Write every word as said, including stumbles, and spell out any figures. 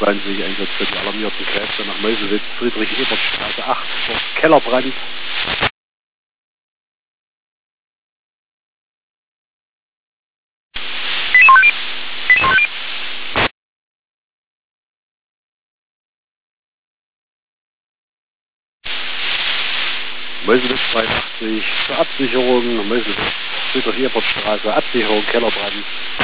fünfundzwanzig, Einsatz für die alarmierten Kräfte nach Meuselwitz, Friedrich-Ebert-Straße acht, dort Kellerbrand. Meuselwitz dreiundachtzig zur Absicherung, Meuselwitz, Friedrich-Ebert-Straße, Absicherung, Kellerbrand.